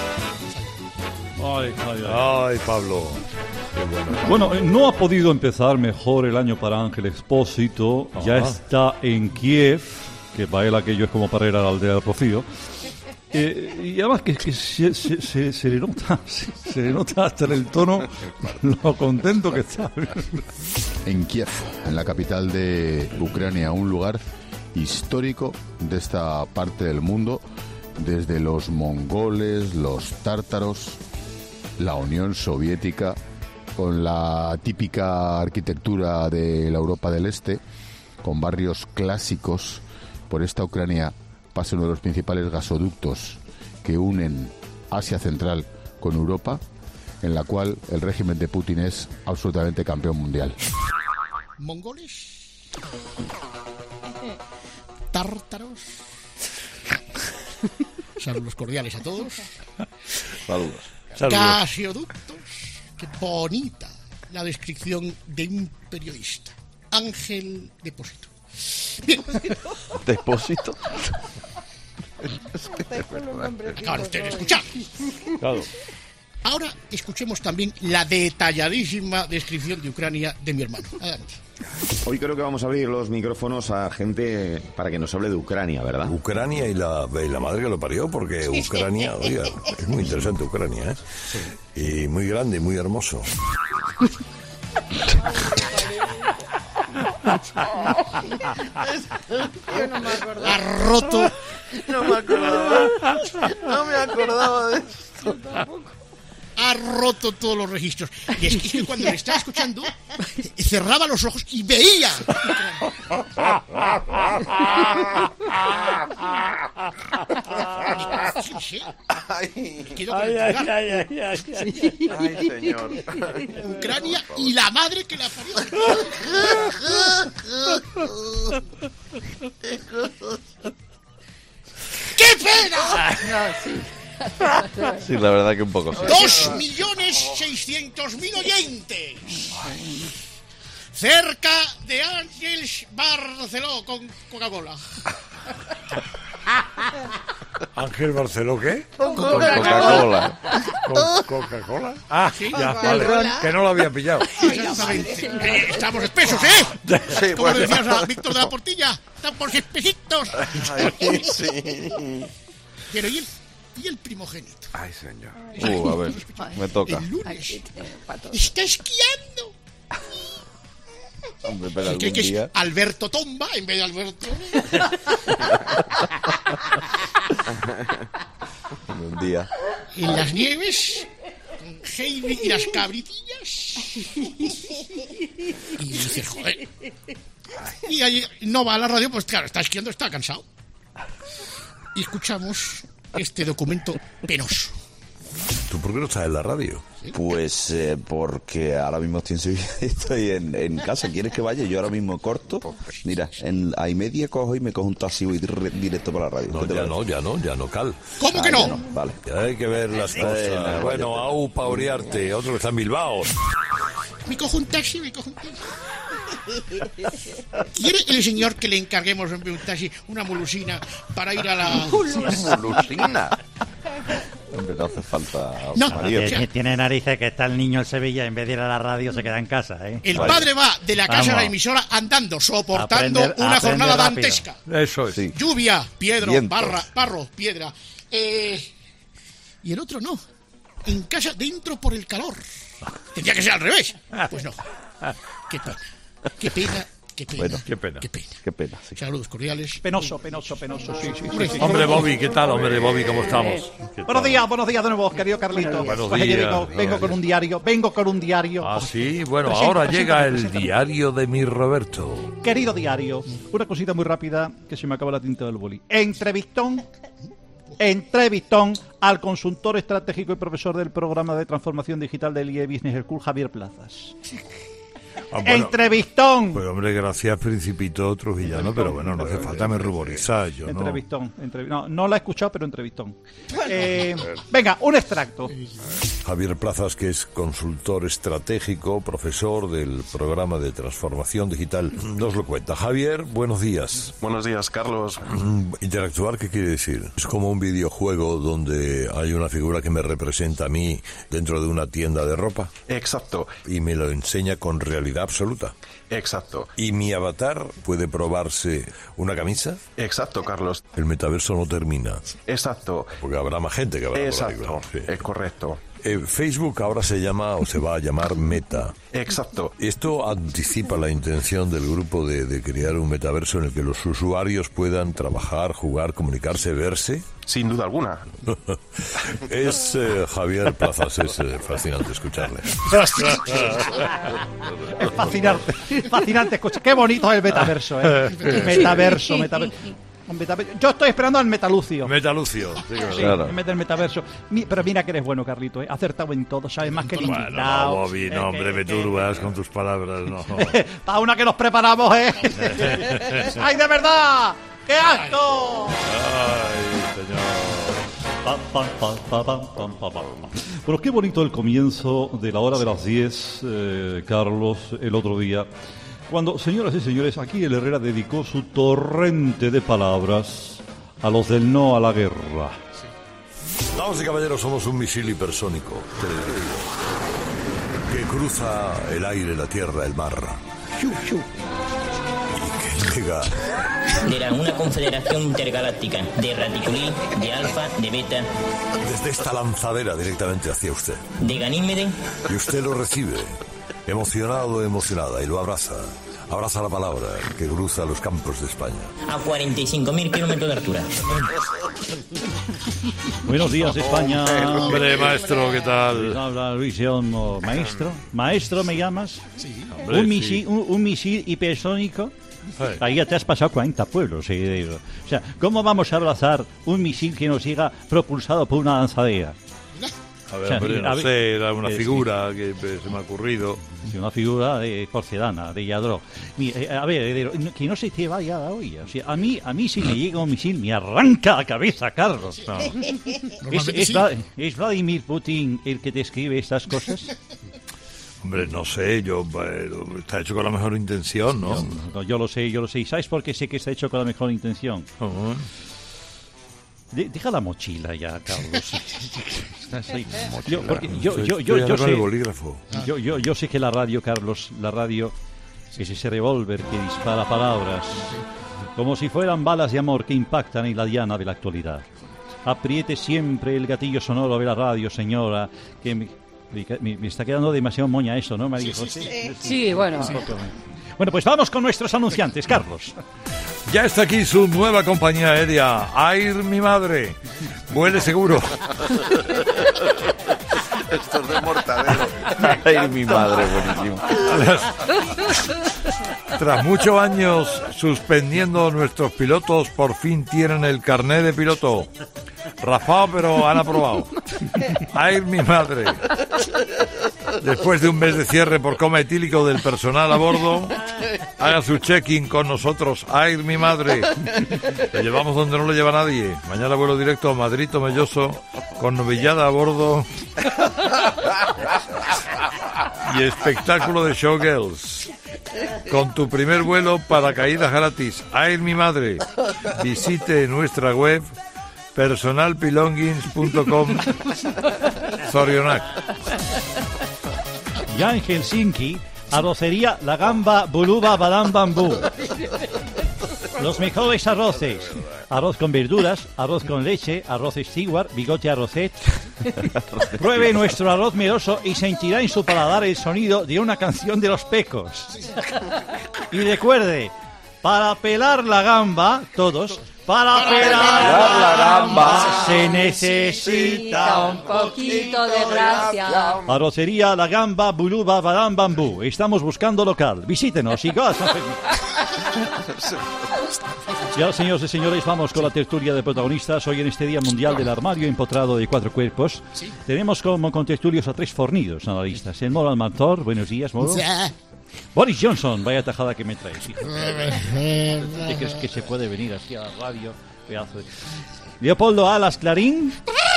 Ay, Pablo. Qué bueno. No ha podido empezar mejor el año para Ángel Expósito. Ya está en Kiev, que para él aquello es como para ir a la aldea del Rocío. Y además que se le nota hasta en el tono lo contento que está. en Kiev, en la capital de Ucrania, un lugar histórico de esta parte del mundo, desde los mongoles, los tártaros, la Unión Soviética, con la típica arquitectura de la Europa del Este, con barrios clásicos. Por esta Ucrania pasa uno de los principales gasoductos que unen Asia Central con Europa, en la cual el régimen de Putin es absolutamente campeón mundial. Mongoles, tártaros, saludos cordiales a todos. Saludos. Gasoductos, qué bonita la descripción de un periodista. Ángel Depósito. Bien. ¿Depósito? Claro, ustedes escuchan. Claro. Ahora escuchemos también la detalladísima descripción de Ucrania de mi hermano. Adelante. Hoy creo que vamos a abrir los micrófonos a gente para que nos hable de Ucrania, ¿verdad? Ucrania y la madre que lo parió, porque Ucrania, oiga, es muy interesante Ucrania, ¿eh? Sí. Y muy grande y muy hermoso. Yo no me acordaba. Ha roto. No me acordaba. No me acordaba de esto tampoco. Ha roto todos los registros. Y es que cuando le estaba escuchando, cerraba los ojos y veía. Sí. Ay, señor. Ucrania y la madre que la parió. ¡Qué pena! Sí, la verdad que un poco sí. 2.600.000 oyentes. Cerca de Ángels Barceló con Coca-Cola. ¿Ángel Barceló qué? Con Coca-Cola. ¿Con Coca-Cola? Ah, sí, ya, vale. Que no lo había pillado. Exactamente. Estamos espesos, ¿eh? Sí, Como bueno. decías a Víctor de la Portilla, estamos espesitos. Ay, sí. Pero ¿y el primogénito? Ay, señor. A ver, me toca. El lunes está esquiando. Hombre, pero algún ¿Qué es día... Alberto Tomba en vez de Alberto? Un día. En las nieves, con Heidi y las cabritillas. Y dices, joder. Y allí no va a la radio, pues claro, está esquiando, está cansado. Y escuchamos este documento penoso. ¿Tú por qué no estás en la radio? Pues porque ahora mismo estoy en casa. ¿Quieres que vaya? Yo ahora mismo corto. Mira, a y media cojo y me cojo un taxi y voy directo para la radio. No, ya no, Cal. ¿Cómo que no? Vale. Ya hay que ver las cosas. Bueno, Aupa Uriarte, otro que está en Bilbao. Me cojo un taxi. ¿Quiere el señor que le encarguemos en un taxi una mulusina para ir a la... ¿Mulusina? Hombre, no hace falta... No, tiene narices que está el niño en Sevilla, en vez de ir a la radio se queda en casa, ¿eh? El padre va de la casa a la emisora andando, soportando una jornada dantesca. Eso es. Sí. Lluvia, piedra, Vientos. barro, piedra. Y el otro no. En casa dentro por el calor. Tendría que ser al revés. Pues no. Qué pena. Bueno, qué pena. Qué pena, sí. Saludos cordiales. Penoso, sí. Hombre, Bobby, ¿qué tal? Hombre, Bobby, ¿cómo estamos? Buenos días de nuevo, querido Carlito. Buenos Pues oye, días. vengo con un diario. Ah, sí, bueno, Presenta, ahora presenta, llega el presenta. diario de mi Roberto. Querido diario, una cosita muy rápida que se me acaba la tinta del boli. Entrevistón al consultor estratégico y profesor del programa de transformación digital del IE Business School, Javier Plazas. Ah, bueno, Entrevistón. Pues hombre, gracias, Principito Trujillano, pero bueno, no hace falta me ruborizar, yo no. Entrevistón. No la he escuchado, pero entrevistón. Venga, un extracto. Javier Plazas, que es consultor estratégico, profesor del programa de transformación digital, nos lo cuenta. Javier, buenos días. Buenos días, Carlos. Interactuar, ¿qué quiere decir? Es como un videojuego donde hay una figura que me representa a mí dentro de una tienda de ropa. Exacto. Y me lo enseña con realidad absoluta. Exacto. ¿Y mi avatar puede probarse una camisa? Exacto, Carlos. El metaverso no termina. Exacto. Porque habrá más gente que habrá por ahí, Exacto. claro, sí. Es correcto. Facebook ahora se llama o se va a llamar Meta. Exacto. Esto anticipa la intención del grupo de crear un metaverso en el que los usuarios puedan trabajar, jugar, comunicarse, verse. Sin duda alguna. Es Javier Plazas, es fascinante escucharle. Es fascinante escuchar. Qué bonito es el metaverso, Metaverso. Yo estoy esperando al Metalucio. Metalucio, sí, claro. En vez del metaverso. Pero mira que eres bueno, Carlito, acertado en todo, sabes más que el invitado. No, Bobby, no, hombre, me turbas con tus palabras, no. Para una que nos preparamos, ¡ay, de verdad! ¡Qué asco! Ay, señor. Bueno, qué bonito el comienzo de la hora de las 10, Carlos, el otro día. Cuando, señoras y señores, aquí el Herrera dedicó su torrente de palabras a los del no a la guerra. Damas y caballeros, somos un misil hipersónico, que cruza el aire, la tierra, el mar. Y que llega... De una confederación intergaláctica de Raticulí, de Alfa, de Beta. Desde esta lanzadera directamente hacia usted. De Ganímede. Y usted lo recibe. Emocionado, emocionada, y lo abraza. Abraza la palabra que cruza los campos de España. A 45.000 kilómetros de altura. Buenos días, España. Hombre, maestro, ¿qué tal? Habla Luis León, maestro. ¿Maestro me llamas? Sí. Hombre, un misil hipersónico. Ahí ya te has pasado 40 pueblos. O sea, ¿cómo vamos a abrazar un misil que nos siga propulsado por una lanzadera? A ver, hombre, no sé, era una figura que se me ha ocurrido. Sí, una figura de porcelana, de Yadro. A ver, que no se te vaya la olla. O sea, a mí si me llega un misil me arranca la cabeza, Carlos. No. ¿Es Vladimir Putin el que te escribe estas cosas? Hombre, no sé, está hecho con la mejor intención, ¿no? Yo lo sé. ¿Y sabes por qué sé que está hecho con la mejor intención? Deja la mochila ya, Carlos. Yo sé que la radio, Carlos, es ese revólver que dispara palabras como si fueran balas de amor que impactan en la diana de la actualidad. Apriete siempre el gatillo sonoro de la radio, señora, que me está quedando demasiado moña eso, ¿no, María José? Sí, bueno. Bueno, pues vamos con nuestros anunciantes, Carlos. Ya está aquí su nueva compañía aérea, Air Mi Madre. Vuele seguro. Esto es de Mortadelo. Air Mi Madre, buenísimo. Tras muchos años suspendiendo, nuestros pilotos por fin tienen el carnet de piloto. Rafa, pero han aprobado. Air Mi Madre. Después de un mes de cierre por coma etílico del personal a bordo, haga su check-in con nosotros, Air Mi Madre. Le llevamos donde no le lleva nadie. Mañana vuelo directo a Madrid Tomelloso con novillada a bordo y espectáculo de showgirls. Con tu primer vuelo, paracaídas gratis, Air Mi Madre. Visite nuestra web personalbelongings.com. Zorionak. Ya en Helsinki, arrocería La Gamba Buluba Badam Bambú. Los mejores arroces. Arroz con verduras, arroz con leche, arroz Stewart, bigote arrocet. Pruebe nuestro arroz meloso y sentirá en su paladar el sonido de una canción de Los Pecos. Y recuerde, para pelar la gamba, todos... Para pelar la gamba se necesita un poquito de gracia. Arrocería La Gamba Buluba Badam Bambú. Estamos buscando local. Visítenos y ya, señores y señores, vamos con la tertulia de protagonistas. Hoy en este Día Mundial del Armario Empotrado de 4 Cuerpos, tenemos como contertulios a 3 fornidos analistas. El Moro Almantor, buenos días, Moro. Boris Johnson, vaya tajada que me traes, hijo. ¿Qué crees que se puede venir así a la radio? Pedazo de... Leopoldo Alas Clarín.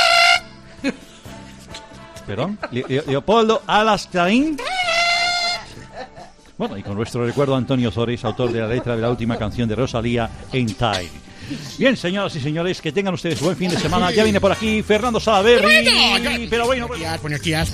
Perdón. Leopoldo Alas Clarín. Bueno, y con nuestro recuerdo Antonio Zores, autor de la letra de la última canción de Rosalía, En Time. Bien, señoras y señores, que tengan ustedes buen fin de semana. Ya viene por aquí Fernando Salaverry. Pero bueno, buenos días,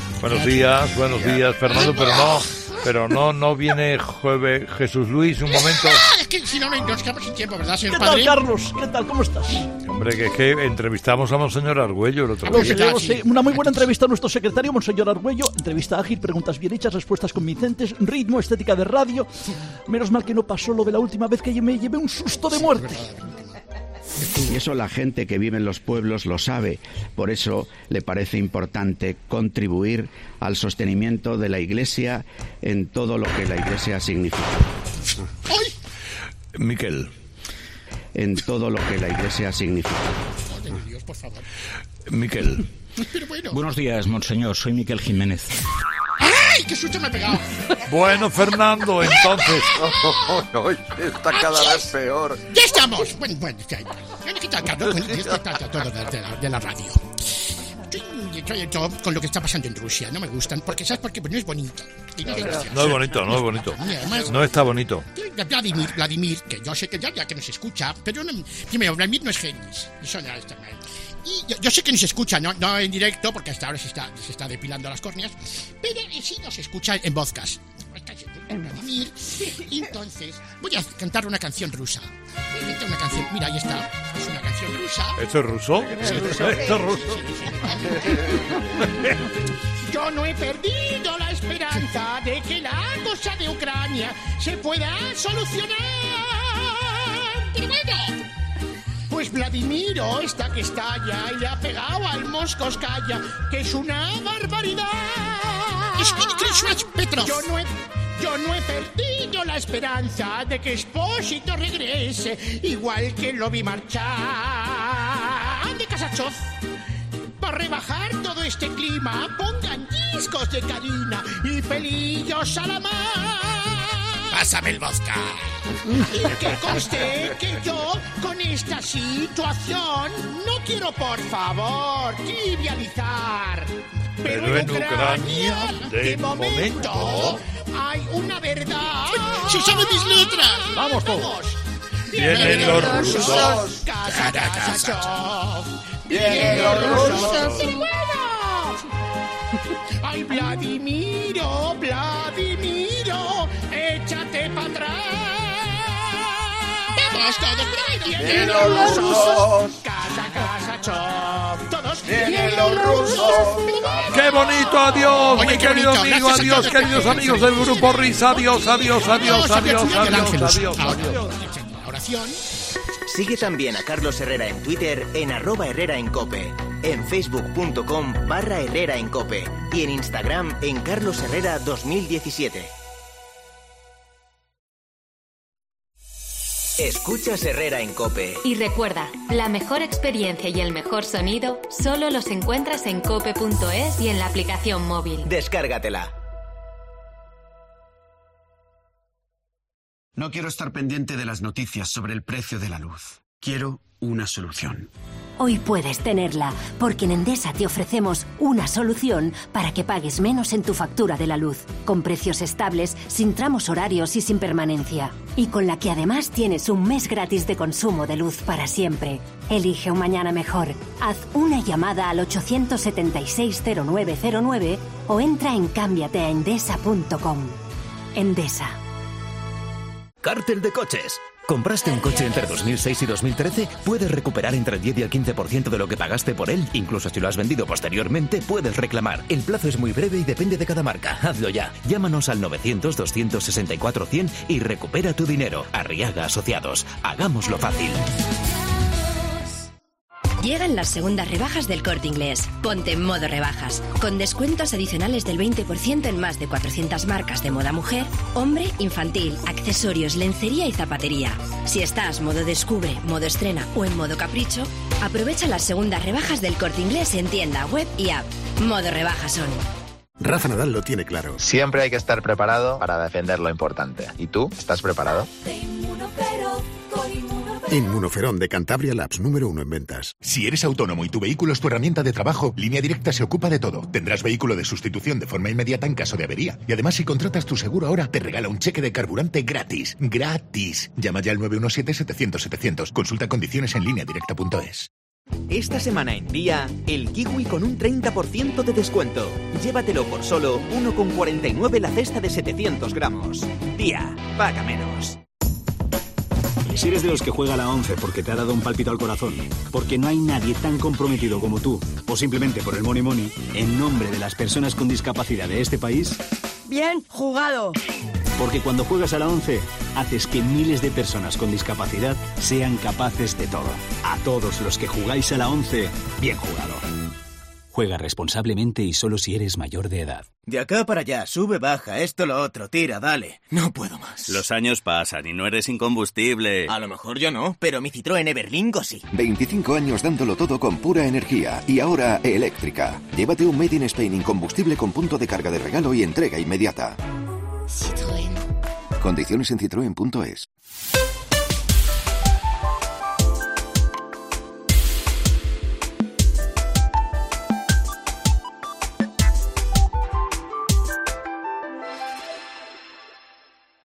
Fernando, pero no viene Jesús Luis, un momento. es que si no nos quedamos sin tiempo, ¿verdad, señor ¿Qué padre? tal, Carlos? ¿Qué tal? ¿Cómo estás? Hombre, que es que entrevistamos a Monseñor Argüello el otro Lo día. sé, sí. Una muy buena entrevista a nuestro secretario, Monseñor Argüello. Entrevista ágil, preguntas bien hechas, respuestas convincentes, ritmo, estética de radio. Menos mal que no pasó lo de la última vez que me llevé un susto de muerte. Y eso la gente que vive en los pueblos lo sabe. Por eso le parece importante contribuir al sostenimiento de la Iglesia en todo lo que la Iglesia significa. Miquel. En todo lo que la Iglesia significa. Dios, por favor. Miquel. Pero bueno. Buenos días, monseñor. Soy Miquel Jiménez. ¡Ay, qué susto me he pegado! Bueno, Fernando, entonces... Está cada vez peor. ¡Ya estamos! Bueno, ya. ¿Qué tal, Carlos? Esto trata todo de la radio. Yo con lo que está pasando en Rusia no me gustan, porque ¿sabes por qué? Pues no es bonito. Y no es gracioso. No es bonito. Además, No está bonito. Vladimir, que yo sé que ya que nos escucha, pero no, primero, Vladimir no es genis. Eso ya está mal. Y yo sé que nos escucha, no en directo, porque hasta ahora se está depilando las córneas, pero sí nos escucha en podcast. Vladimir. Y entonces voy a cantar una canción rusa. Voy a cantar una canción. Mira, ahí está. Es una canción rusa. ¿Esto es ruso? Sí, ¿Esto es ruso? Yo no he perdido la esperanza de que la cosa de Ucrania se pueda solucionar. Pero bueno, pues Vladimiro está que estalla y le ha pegado al Moscovskaya, que es una barbaridad. Yo no he perdido la esperanza de que Expósito regrese, igual que lo vi marchar de Kasachov. Para rebajar todo este clima, pongan discos de Karina y pelillos a la mar. Pásame el vodka. Y que conste que yo, con esta situación, no quiero, por favor, trivializar. Pero en Ucrania, de momento, hay una verdad. ¡Sí saben mis letras! ¡Vamos todos! ¡Vienen los rusos! ¡Kasachov! ¡Vienen los rusos! ¡Y bueno! ¡Ay, Vladimiro, échate para atrás! ¡Vamos todos! ¡Vienen los rusos! ¡Kasachov! ¡Todos! ¡Vienen los rusos! ¡Qué bonito! ¡Adiós, Oye, mi qué querido bonito. amigo! Gracias, ¡Adiós, queridos amigos del Grupo Risa! ¡Adiós! Oración. Sigue también a Carlos Herrera en Twitter en @HerreraEnCope, en facebook.com/HerreraEnCope y en Instagram en Carlos Herrera 2017. Escuchas Herrera en COPE. Y recuerda, la mejor experiencia y el mejor sonido solo los encuentras en cope.es y en la aplicación móvil. Descárgatela. No quiero estar pendiente de las noticias sobre el precio de la luz. Quiero una solución. Hoy puedes tenerla, porque en Endesa te ofrecemos una solución para que pagues menos en tu factura de la luz, con precios estables, sin tramos horarios y sin permanencia. Y con la que además tienes un mes gratis de consumo de luz para siempre. Elige un mañana mejor. Haz una llamada al 876-0909 o entra en cámbiateaendesa.com. Endesa. Cártel de coches. ¿Compraste un coche entre 2006 y 2013? Puedes recuperar entre el 10 y el 15% de lo que pagaste por él. Incluso si lo has vendido posteriormente, puedes reclamar. El plazo es muy breve y depende de cada marca. Hazlo ya. Llámanos al 900-264-100 y recupera tu dinero. Arriaga Asociados. Hagámoslo fácil. Llegan las segundas rebajas del Corte Inglés. Ponte en modo rebajas, con descuentos adicionales del 20% en más de 400 marcas de moda mujer, hombre, infantil, accesorios, lencería y zapatería. Si estás modo descubre, modo estrena o en modo capricho, aprovecha las segundas rebajas del Corte Inglés en tienda, web y app. Modo rebajas son. Rafa Nadal lo tiene claro. Siempre hay que estar preparado para defender lo importante. ¿Y tú? ¿Estás preparado? Inmunoferón de Cantabria Labs, número 1 en ventas. Si eres autónomo y tu vehículo es tu herramienta de trabajo, Línea Directa se ocupa de todo. Tendrás vehículo de sustitución de forma inmediata en caso de avería. Y además, si contratas tu seguro ahora, te regala un cheque de carburante gratis. ¡Gratis! Llama ya al 917-700-700. Consulta condiciones en lineadirecta.es. Esta semana en Día, el kiwi con un 30% de descuento. Llévatelo por solo 1,49 la cesta de 700 gramos. Día, paga menos. Si eres de los que juega a la 11 porque te ha dado un pálpito al corazón, porque no hay nadie tan comprometido como tú, o simplemente por el money money, en nombre de las personas con discapacidad de este país... Bien jugado. Porque cuando juegas a la 11, haces que miles de personas con discapacidad sean capaces de todo. A todos los que jugáis a la 11, bien jugado. Juega responsablemente y solo si eres mayor de edad. De acá para allá, sube, baja, esto, lo otro, tira, dale. No puedo más. Los años pasan y no eres incombustible. A lo mejor yo no, pero mi Citroën Everlingo sí. 25 años dándolo todo con pura energía y ahora eléctrica. Llévate un Made in Spain incombustible con punto de carga de regalo y entrega inmediata. Citroën. Condiciones en citroen.es.